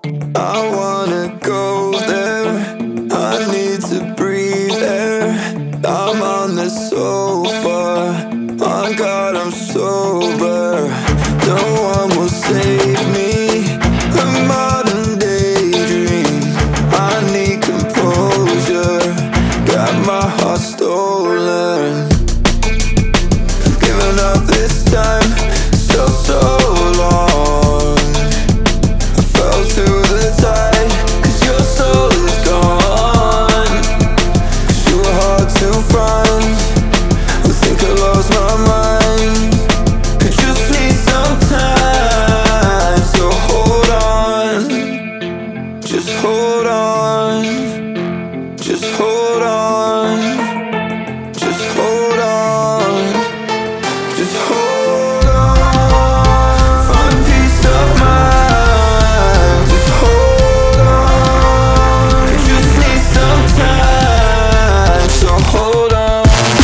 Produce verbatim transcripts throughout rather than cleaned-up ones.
I wanna go there. I need to breathe air. I'm on the sofa. On God, I'm sober. No one will save me. A modern daydream. I need composure. Got my heart stolen. I've given up this time. So, so long. I fell to the tide. Cause your soul is gone. Cause you were hard to find. I think I lost my mind. I just need some time. So hold on. Just hold on. Just hold on. Just hold on. Just hold on. Find peace of mind. Just hold on. I just need some time. So hold on.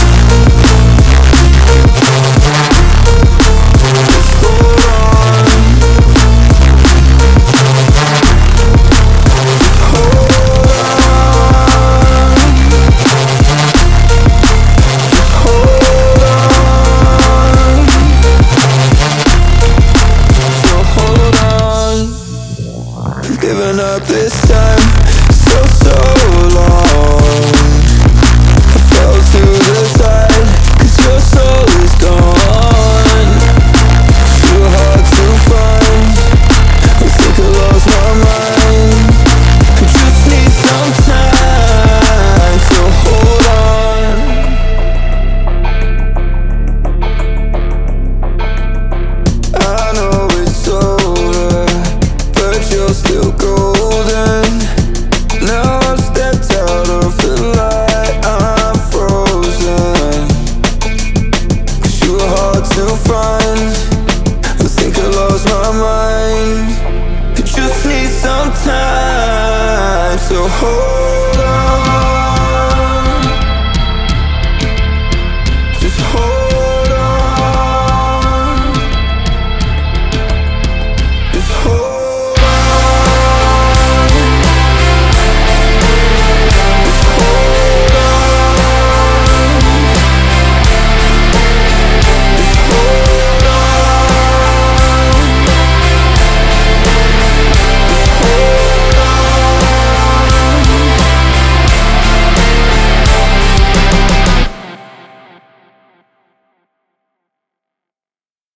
Just hold on. Hold on. Hold on. So hold on. I've given up this time.